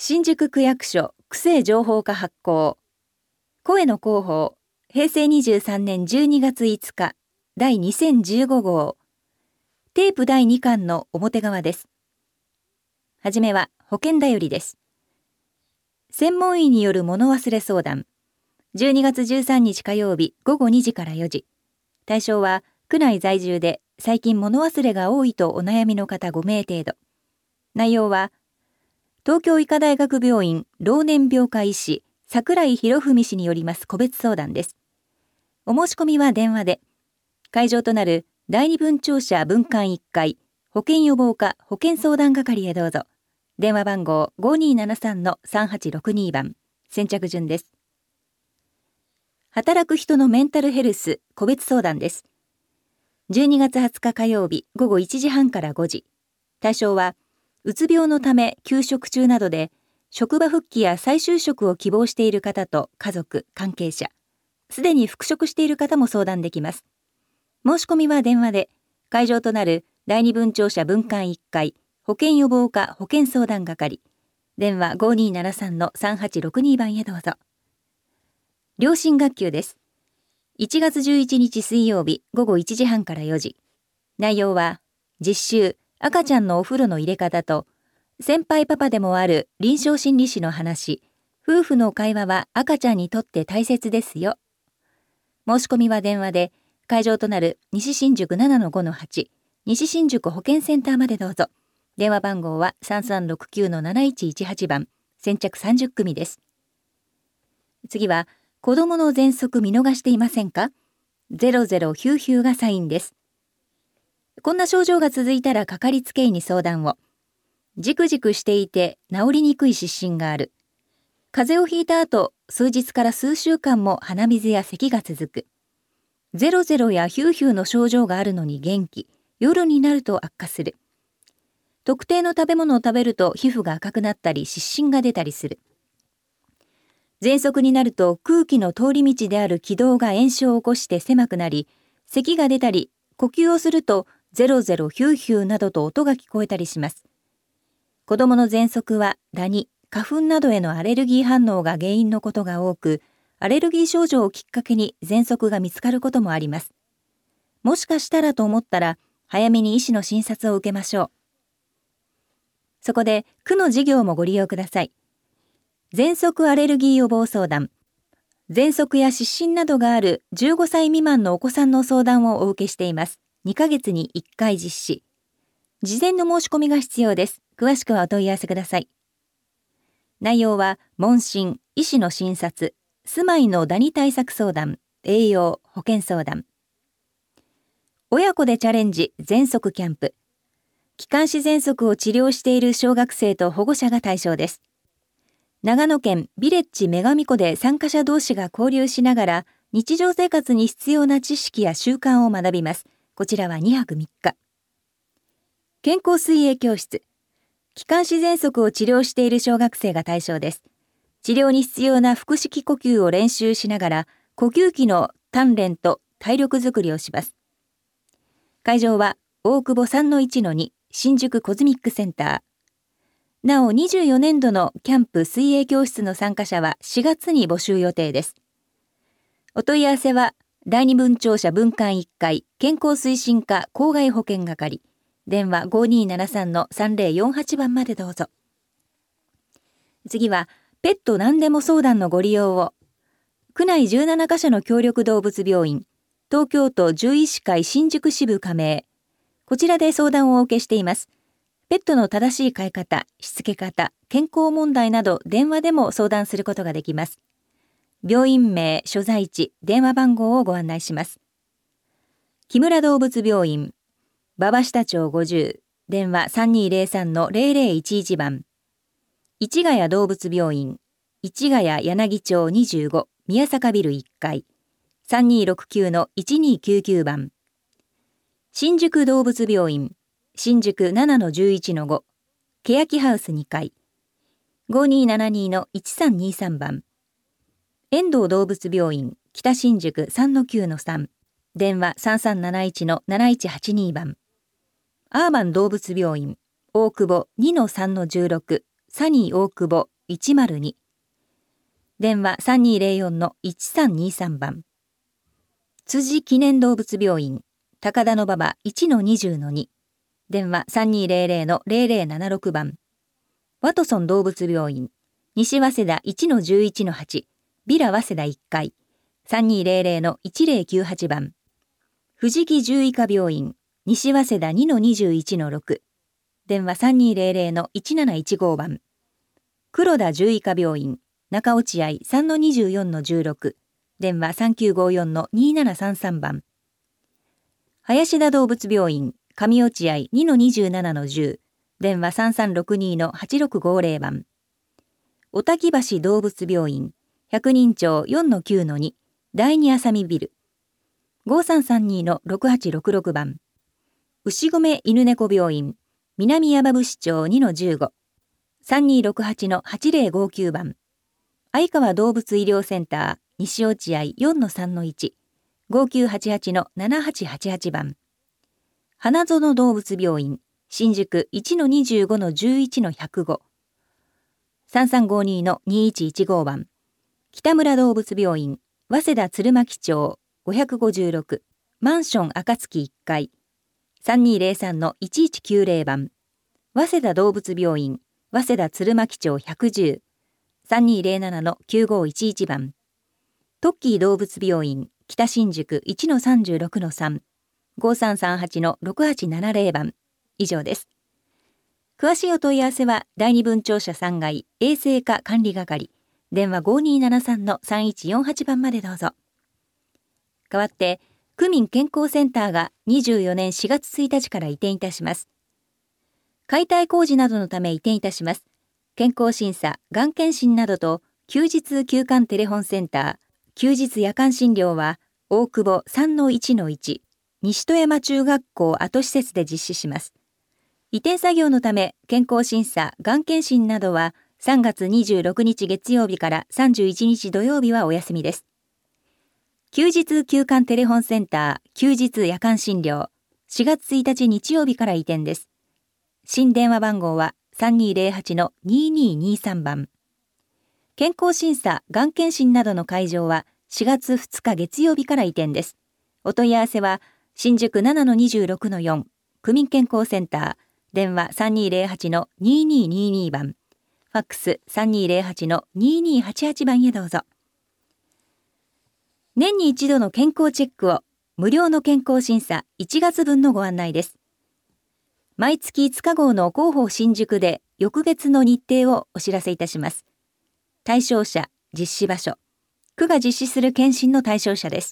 新宿区役所区政情報課発行。声の広報、平成23年12月5日、第2015号。テープ第2巻の表側です。はじめは保険だよりです。専門医による物忘れ相談。12月13日火曜日午後2時から4時。対象は区内在住で最近物忘れが多いとお悩みの方5名程度。内容は、東京医科大学病院老年病科医師櫻井博文氏によります個別相談です。お申し込みは電話で。会場となる第二分庁舎分館1階保険予防課保険相談係へどうぞ。電話番号 5273-3862 番。先着順です。働く人のメンタルヘルス個別相談です。12月20日火曜日午後1時半から5時。対象は、うつ病のため休職中などで、職場復帰や再就職を希望している方と家族、関係者、すでに復職している方も相談できます。申し込みは電話で、会場となる第二分庁舎分館1階、保険予防課保険相談係、電話 5273-3862 番へどうぞ。良心学級です。1月11日水曜日午後1時半から4時。内容は、実習、赤ちゃんのお風呂の入れ方と、先輩パパでもある臨床心理士の話、夫婦の会話は赤ちゃんにとって大切ですよ。申し込みは電話で、会場となる西新宿 7-5-8、西新宿保健センターまでどうぞ。電話番号は 3369-7118 番、先着30組です。次は、子供の喘息見逃していませんか ?0099 がサインです。こんな症状が続いたらかかりつけ医に相談を。じくじくしていて治りにくい湿疹がある。風邪をひいた後、数日から数週間も鼻水や咳が続く。00やヒューヒューの症状があるのに元気。夜になると悪化する。特定の食べ物を食べると皮膚が赤くなったり湿疹が出たりする。喘息になると空気の通り道である気道が炎症を起こして狭くなり、咳が出たり、呼吸をすると00ヒューヒューなどと音が聞こえたりします。子供の喘息はダニ、花粉などへのアレルギー反応が原因のことが多く、アレルギー症状をきっかけに喘息が見つかることもあります。もしかしたらと思ったら、早めに医師の診察を受けましょう。そこで、区の事業もご利用ください。喘息アレルギー予防相談。喘息や湿疹などがある15歳未満のお子さんの相談をお受けしています。2ヶ月に1回実施。事前の申し込みが必要です。詳しくはお問い合わせください。内容は、問診、医師の診察、住まいのダニ対策相談、栄養、保健相談。親子でチャレンジ、喘息キャンプ。気管支喘息を治療している小学生と保護者が対象です。長野県ビレッジ女神湖で参加者同士が交流しながら、日常生活に必要な知識や習慣を学びます。こちらは2泊3日。健康水泳教室。気管支喘息を治療している小学生が対象です。治療に必要な腹式呼吸を練習しながら、呼吸器の鍛錬と体力づくりをします。会場は大久保 3-1-2 新宿コズミックセンター。なお24年度のキャンプ水泳教室の参加者は4月に募集予定です。お問い合わせは第二分庁舎分館1階健康推進課校外保健係。電話 5273-3048 番までどうぞ。次は、ペット何でも相談のご利用を。区内17カ所の協力動物病院、東京都獣医師会新宿支部加盟。こちらで相談をお受けしています。ペットの正しい飼い方、しつけ方、健康問題など電話でも相談することができます。病院名、所在地、電話番号をご案内します。木村動物病院。馬場下町50、電話 3203-0011 番。市ヶ谷動物病院、市ヶ谷柳町25、宮坂ビル1階、3269-1299 番。新宿動物病院、新宿 7-11-5、欅ハウス2階、5272-1323 番。遠藤動物病院、北新宿 3-9-3、電話 3371-7182 番。アーバン動物病院、大久保 2-3-16、サニー大久保 102。電話3204-1323番。辻記念動物病院、高田馬場 1-20-2。電話3200-0076番。ワトソン動物病院、西早稲田 1-11-8。ビラ早稲田1階、3200-1098番。藤木獣医科病院、西早稲田 2-21-6。電話3200-1715番。黒田獣医科病院、中落合 3-24-16。電話3954-2733番。林田動物病院、上落合 2-27-10。電話3362-8650番。小滝橋動物病院、百人町 4-9-2。第二浅見ビル。5332-6866番。牛込犬猫病院、南山伏町 2-15。3268-8059番。相川動物医療センター、西落合 4-3-1。5988-7888番。花園動物病院、新宿 1-25-11-105。3352-2115番。北村動物病院、早稲田鶴巻町556。マンション暁1階。3203-1190番。早稲田動物病院、早稲田鶴巻町110。3207-9511番。トッキー動物病院、北新宿 1-36-3。5338-6870番。以上です。詳しいお問い合わせは、第二分庁舎3階衛生課管理係、電話 5273-3148 番までどうぞ。代わって、区民健康センターが24年4月1日から移転いたします。解体工事などのため移転いたします。健康審査、がん検診などと、休日休館テレホンセンター、休日夜間診療は、大久保 3-1-1、西戸山中学校跡施設で実施します。移転作業のため、健康審査、がん検診などは3月26日月曜日から31日土曜日はお休みです。休日休館テレホンセンター、休日夜間診療、4月1日日曜日から移転です。新電話番号は 3208-2223 番。健康審査、がん検診などの会場は4月2日月曜日から移転です。お問い合わせは、新宿 7-26-4、区民健康センター、電話 3208-2222 番。ファックス 3208-2288 番へどうぞ。年に一度の健康チェックを、無料の健康審査1月分のご案内です。毎月5日号の広報新宿で翌月の日程をお知らせいたします。対象者、実施場所、区が実施する検診の対象者です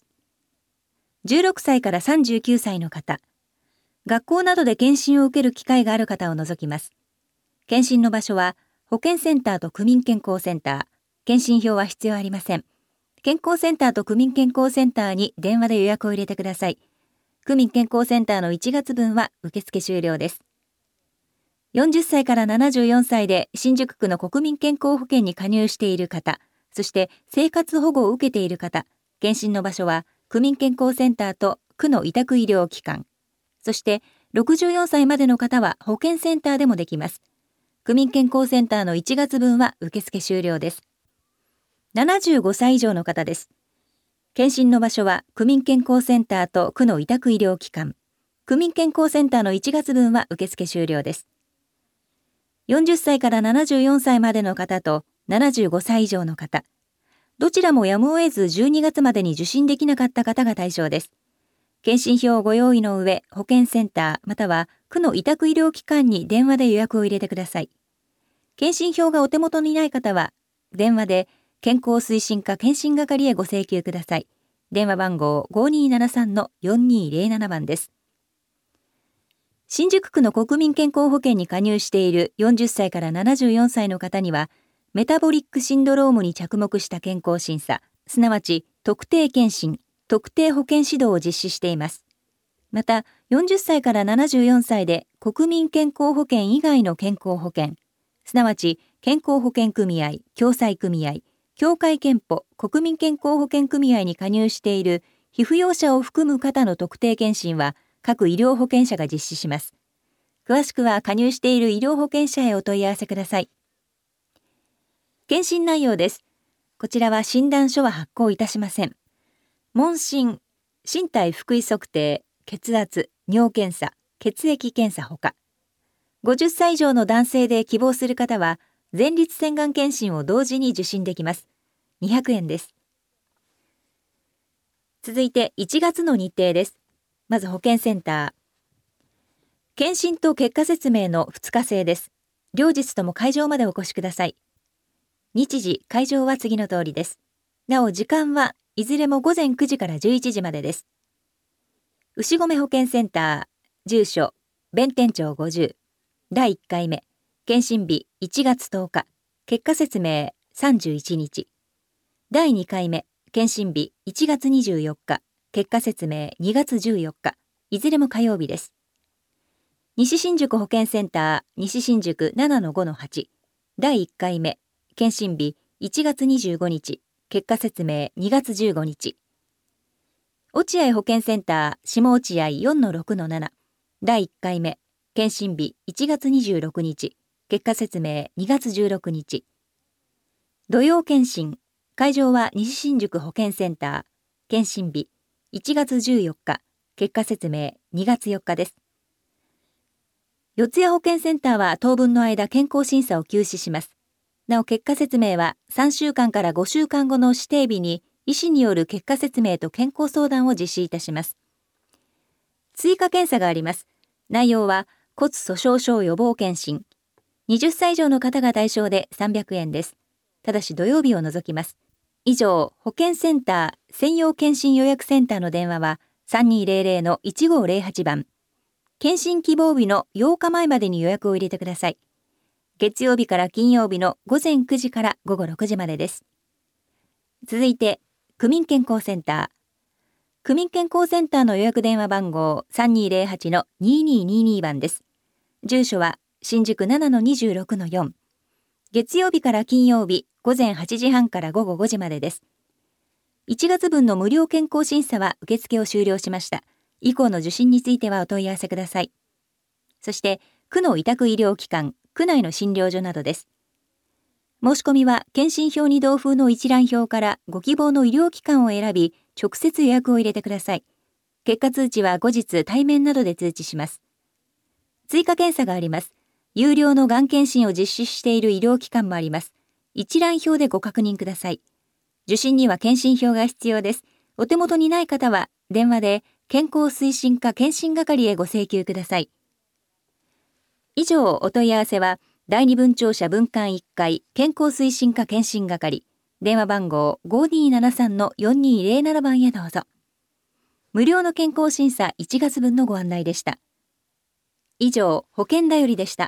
。16歳から39歳の方、学校などで検診を受ける機会がある方を除きます。検診の場所は、保健センターと区民健康センター、検診票は必要ありません。健康センターと区民健康センターに電話で予約を入れてください。区民健康センターの1月分は受付終了です。40歳から74歳で新宿区の国民健康保険に加入している方、そして生活保護を受けている方、検診の場所は区民健康センターと区の委託医療機関、そして64歳までの方は保健センターでもできます。区民健康センターの1月分は受付終了です。75歳以上の方です。検診の場所は区民健康センターと区の委託医療機関。区民健康センターの1月分は受付終了です。40歳から74歳までの方と75歳以上の方。どちらもやむを得ず12月までに受診できなかった方が対象です。検診票をご用意の上、保健センターまたは区の委託医療機関に電話で予約を入れてください。検診票がお手元にない方は、電話で健康推進課検診係へご請求ください。電話番号 5273-4207 番です。新宿区の国民健康保険に加入している40歳から74歳の方には、メタボリックシンドロームに着目した健康審査、すなわち特定健診、特定保健指導を実施しています。また、40歳から74歳で国民健康保険以外の健康保険、すなわち健康保険組合、共済組合、協会憲法、国民健康保険組合に加入している被扶養者を含む方の特定健診は各医療保険者が実施します。詳しくは加入している医療保険者へお問い合わせください。 検診内容です。こちらは診断書は発行いたしません。問診、身体腹囲測定、血圧、尿検査、血液検査ほか。50歳以上の男性で希望する方は、前立腺がん検診を同時に受診できます。200円です。続いて1月の日程です。まず保健センター。検診と結果説明の2日制です。両日とも会場までお越しください。日時、会場は次の通りです。なお時間はいずれも午前9時から11時までです。牛込保健センター、住所、弁天町50、第1回目、検診日1月10日、結果説明31日。第2回目、検診日1月24日、結果説明2月14日、いずれも火曜日です。西新宿保健センター、西新宿 7-5-8、第1回目、検診日1月25日、結果説明2月15日。落合保健センター、下落合 4-6-7、第1回目、検診日1月26日、結果説明2月16日。土曜検診、会場は西新宿保健センター、検診日1月14日、結果説明2月4日です。四谷保健センターは当分の間健康審査を休止します。なお結果説明は3週間から5週間後の指定日に医師による結果説明と健康相談を実施いたします。追加検査があります。内容は骨粗しょう症予防検診。20歳以上の方が対象で300円です。ただし土曜日を除きます。以上、保健センター専用検診予約センターの電話は 3200-1508 番。検診希望日の8日前までに予約を入れてください。月曜日から金曜日の午前9時から午後6時までです。続いて、区民健康センター。区民健康センターの予約電話番号 3208-2222 番です。住所は新宿 7-26-4。月曜日から金曜日午前8時半から午後5時までです。1月分の無料健康審査は受付を終了しました。以降の受診についてはお問い合わせください。そして、区の委託医療機関、区内の診療所などです。申し込みは検診票に同封の一覧表からご希望の医療機関を選び、直接予約を入れてください。結果通知は後日対面などで通知します。追加検査があります。有料のがん検診を実施している医療機関もあります。一覧表でご確認ください。受診には検診票が必要です。お手元にない方は電話で健康推進課検診係へご請求ください。以上、お問い合わせは第二分庁舎分館1階健康推進課検診係、電話番号 5273-4207 番へどうぞ。無料の健康審査1月分のご案内でした。以上、保険だよりでした。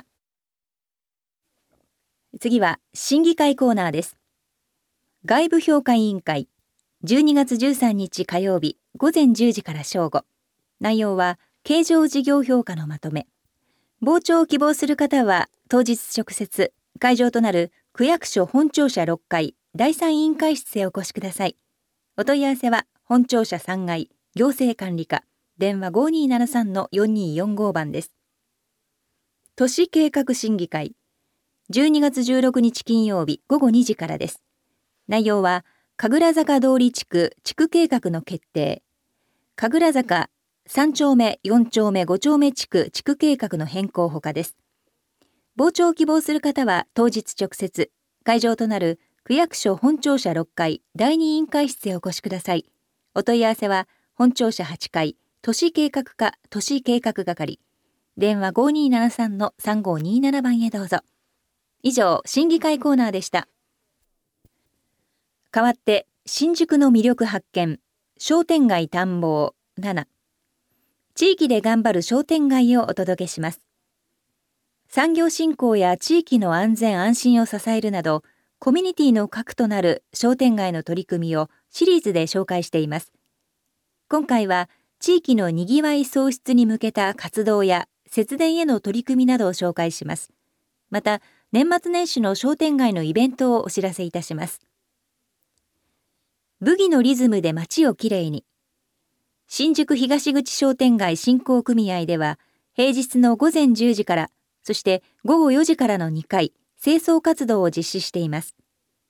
次は審議会コーナーです。外部評価委員会、12月13日火曜日午前10時から正午。内容は経常事業評価のまとめ。傍聴を希望する方は当日直接会場となる区役所本庁舎6階第3委員会室へお越しください。お問い合わせは本庁舎3階行政管理課、電話 5273-4245 番です。都市計画審議会、12月16日金曜日午後2時からです。内容は神楽坂通り地区計画の決定、神楽坂3丁目、4丁目、5丁目地区計画の変更ほかです。傍聴を希望する方は当日直接会場となる区役所本庁舎6階第2委員会室へお越しください。お問い合わせは本庁舎8階都市計画課都市計画係、電話 5273-3527 番へどうぞ。以上、審議会コーナーでした。代わって新宿の魅力発見、商店街探訪7、地域で頑張る商店街をお届けします。産業振興や地域の安全安心を支えるなど、コミュニティの核となる商店街の取り組みをシリーズで紹介しています。今回は地域のにぎわい創出に向けた活動や節電への取り組みなどを紹介します。また、年末年始の商店街のイベントをお知らせいたします。ブギのリズムで街をきれいに。新宿東口商店街振興組合では、平日の午前10時から、そして午後4時からの2回、清掃活動を実施しています。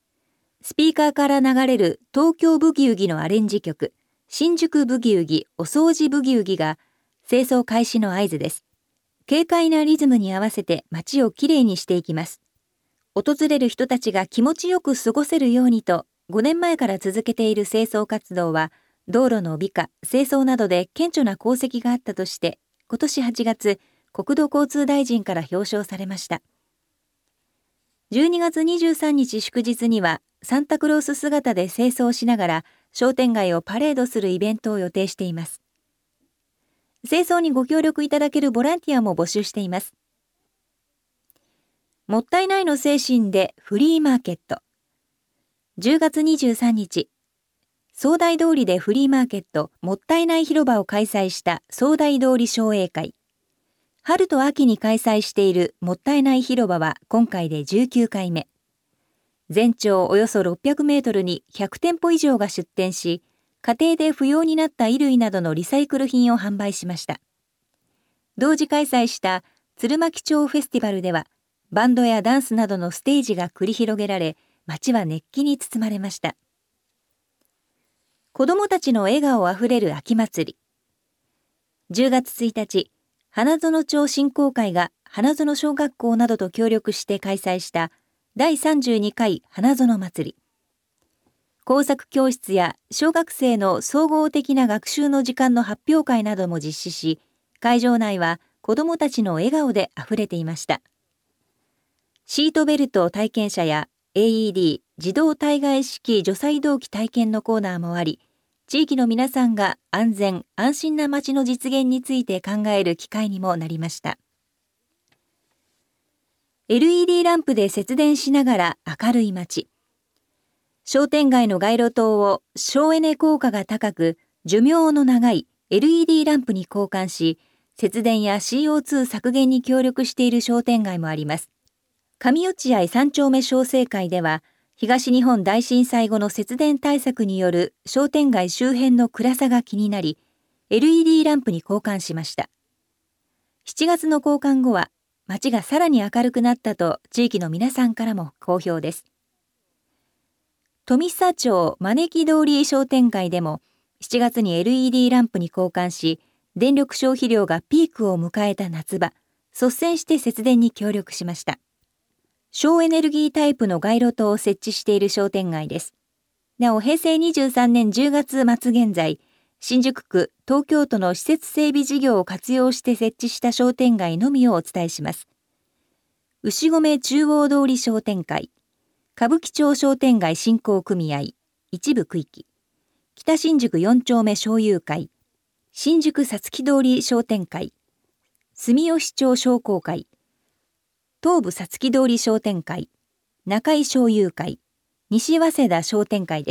スピーカーから流れる東京ブギウギのアレンジ曲、新宿ブギウギお掃除ブギウギが清掃開始の合図です。軽快なリズムに合わせて街をきれいにしていきます。訪れる人たちが気持ちよく過ごせるようにと、5年前から続けている清掃活動は、道路の美化、清掃などで顕著な功績があったとして、今年8月、国土交通大臣から表彰されました。12月23日祝日には、サンタクロース姿で清掃しながら、商店街をパレードするイベントを予定しています。清掃にご協力いただけるボランティアも募集しています。もったいないの精神でフリーマーケット。10月23日、総大通りでフリーマーケットもったいない広場を開催した総大通り商栄会。春と秋に開催しているもったいない広場は今回で19回目。全長およそ600メートルに100店舗以上が出店し、家庭で不要になった衣類などのリサイクル品を販売しました。同時開催した鶴巻町フェスティバルでは、バンドやダンスなどのステージが繰り広げられ、街は熱気に包まれました。子どもたちの笑顔あふれる秋祭り。10月1日、花園町振興会が花園小学校などと協力して開催した第32回花園祭り。工作教室や小学生の総合的な学習の時間の発表会なども実施し、会場内は子どもたちの笑顔であふれていました。シートベルト体験者や AED 自動体外式除細動器体験のコーナーもあり、地域の皆さんが安全・安心な街の実現について考える機会にもなりました。LED ランプで節電しながら明るい街。商店街の街路灯を省エネ効果が高く、寿命の長い LED ランプに交換し、節電や CO2 削減に協力している商店街もあります。上落合3丁目商成会では、東日本大震災後の節電対策による商店街周辺の暗さが気になり、LED ランプに交換しました。7月の交換後は、街がさらに明るくなったと地域の皆さんからも好評です。富久町招き通り商店会でも、7月に LED ランプに交換し、電力消費量がピークを迎えた夏場、率先して節電に協力しました。省エネルギータイプの街路灯を設置している商店街です。なお、平成23年10月末現在、新宿区、東京都の施設整備事業を活用して設置した商店街のみをお伝えします。牛込中央通り商店会、歌舞伎町商店街振興組合、一部区域、北新宿4丁目商友会、新宿さつき通り商店会、住吉町商工会、東武さつき通り商店会、中井商友会、西早稲田商店会です。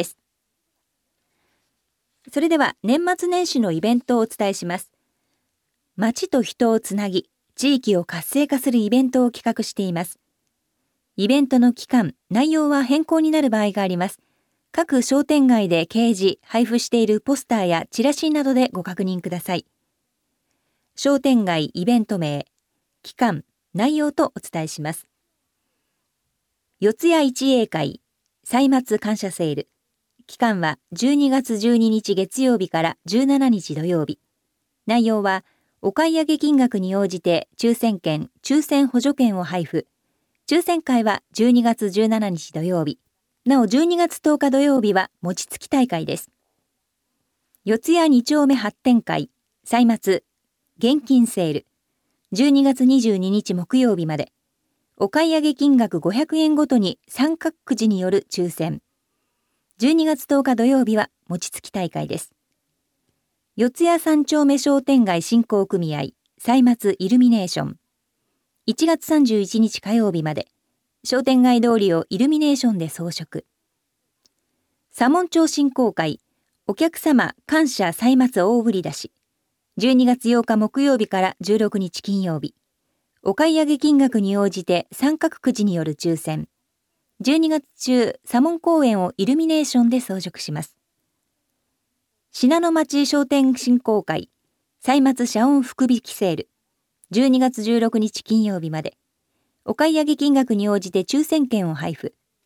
それでは年末年始のイベントをお伝えします。街と人をつなぎ、地域を活性化するイベントを企画しています。イベントの期間、内容は変更になる場合があります。各商店街で掲示、配布しているポスターやチラシなどでご確認ください。商店街イベント名、期間、内容とお伝えします。四谷一英会歳末感謝セール。期間は12月12日月曜日から17日土曜日。内容は、お買い上げ金額に応じて抽選券、抽選補助券を配布。抽選会は12月17日土曜日。なお12月10日土曜日は餅つき大会です。四谷2丁目発展会歳末現金セール。12月22日木曜日まで。お買い上げ金額500円ごとに三角くじによる抽選。12月10日土曜日は餅つき大会です。四谷3丁目商店街振興組合歳末イルミネーション。1月31日火曜日まで。商店街通りをイルミネーションで装飾。左門町振興会お客様感謝歳末大売り出し。12月8日木曜日から16日金曜日。お買い上げ金額に応じて三角くじによる抽選。12月中、左門公園をイルミネーションで装飾します。信濃町商店振興会歳末謝恩福引きセール。12月16日金曜日まで。お買い上げ金額に応じて抽選券を配布。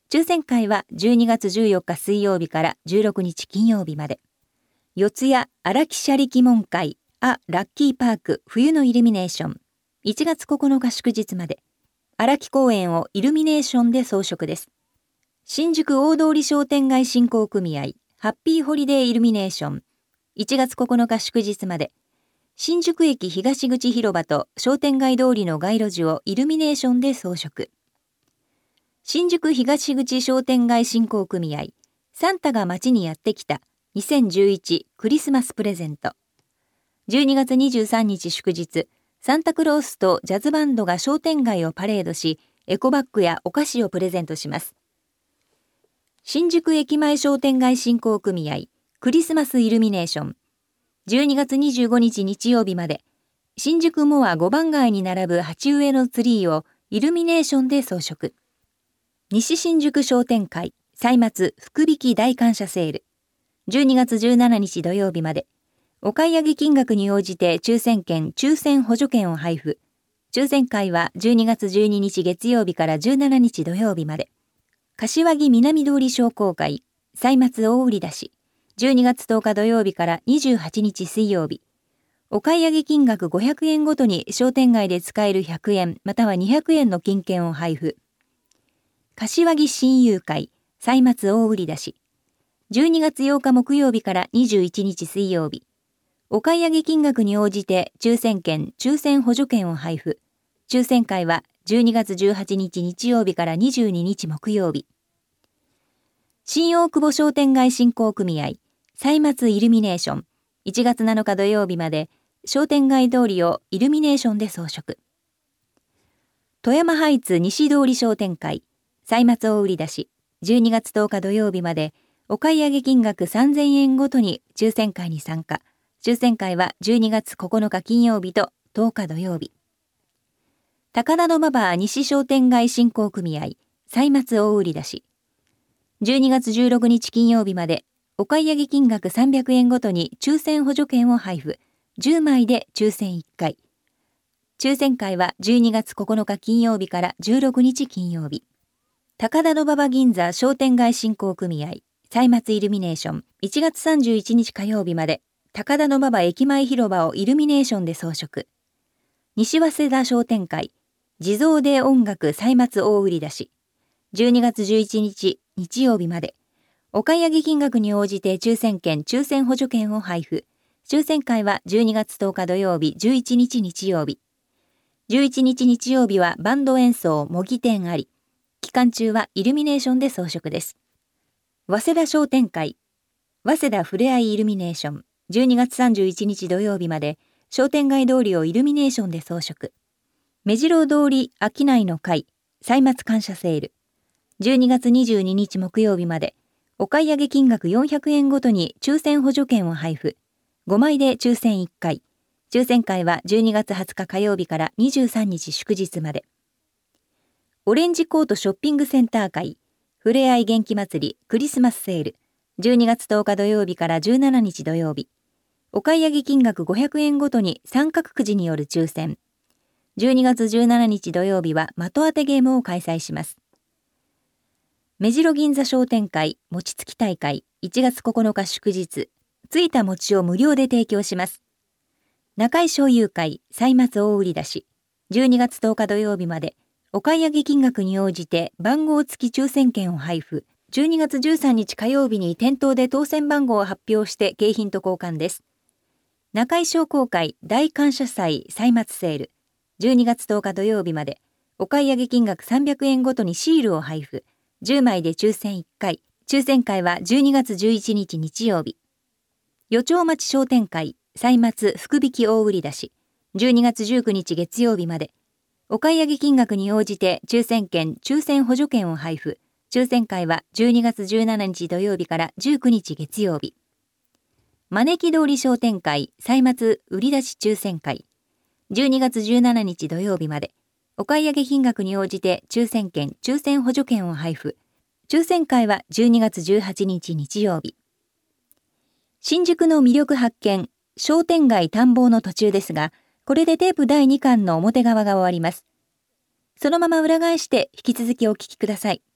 抽選会は12月14日水曜日から16日金曜日まで。四谷荒木車力門会ラッキーパーク冬のイルミネーション、1月9日祝日まで。荒木公園をイルミネーションで装飾です。新宿大通商店街振興組合ハッピーホリデーイルミネーション、1月9日祝日まで。新宿駅東口広場と商店街通りの街路樹をイルミネーションで装飾。新宿東口商店街振興組合サンタが街にやってきた2011クリスマスプレゼント。12月23日祝日、サンタクロースとジャズバンドが商店街をパレードし、エコバッグやお菓子をプレゼントします。新宿駅前商店街振興組合クリスマスイルミネーション。12月25日日曜日まで、新宿モア5番街に並ぶ鉢植えのツリーをイルミネーションで装飾。西新宿商店会歳末福引き大感謝セール。12月17日土曜日まで、お買い上げ金額に応じて抽選券、抽選補助券を配布。抽選会は12月12日月曜日から17日土曜日まで。柏木南通り商工会歳末大売り出し。12月10日土曜日から28日水曜日。お買い上げ金額500円ごとに商店街で使える100円または200円の金券を配布。柏木親友会歳末大売り出し。12月8日木曜日から21日水曜日。お買い上げ金額に応じて抽選券、抽選補助券を配布。抽選会は12月18日日曜日から22日木曜日。新大久保商店街振興組合歳末イルミネーション。1月7日土曜日まで商店街通りをイルミネーションで装飾。富山ハイツ西通り商店会歳末大売り出し。12月10日土曜日までお買い上げ金額3000円ごとに抽選会に参加。抽選会は12月9日金曜日と10日土曜日。高田馬場西商店街振興組合歳末大売り出し。12月16日金曜日までお買い上げ金額300円ごとに抽選補助券を配布。10枚で抽選1回。抽選会は12月9日金曜日から16日金曜日。高田馬場銀座商店街振興組合歳末イルミネーション。1月31日火曜日まで高田馬場駅前広場をイルミネーションで装飾。西早稲田商店会地蔵で音楽歳末大売り出し。12月11日日曜日まで。お買い上げ金額に応じて抽選券、抽選補助券を配布。抽選会は12月10日土曜日、11日日曜日。11日日曜日はバンド演奏、模擬店あり。期間中はイルミネーションで装飾です。早稲田商店会、早稲田ふれあいイルミネーション。12月31日土曜日まで商店街通りをイルミネーションで装飾。目白通り商いの会、歳末感謝セール。12月22日木曜日まで。お買い上げ金額400円ごとに抽選補助券を配布。5枚で抽選1回。抽選会は12月20日火曜日から23日祝日まで。オレンジコートショッピングセンター会、ふれあい元気祭りクリスマスセール。12月10日土曜日から17日土曜日。お買い上げ金額500円ごとに三角くじによる抽選。12月17日土曜日は的当てゲームを開催します。目白銀座商店会餅つき大会1月9日祝日。ついた餅を無料で提供します。中井商友会歳末大売り出し。12月10日土曜日まで。お買い上げ金額に応じて番号付き抽選券を配布。12月13日火曜日に店頭で当選番号を発表して景品と交換です。中井商工会大感謝祭歳末セール。12月10日土曜日まで。お買い上げ金額300円ごとにシールを配布。10枚で抽選1回。抽選会は12月11日日曜日。予兆町商店会歳末福引き大売り出し。12月19日月曜日まで。お買い上げ金額に応じて抽選券、抽選補助券を配布。抽選会は12月17日土曜日から19日月曜日。招き通り商店会歳末売り出し抽選会。12月17日土曜日まで。お買い上げ金額に応じて抽選券、抽選補助券を配布。抽選会は12月18日日曜日。新宿の魅力発見、商店街探訪の途中ですが、これでテープ第2巻の表側が終わります。そのまま裏返して引き続きお聞きください。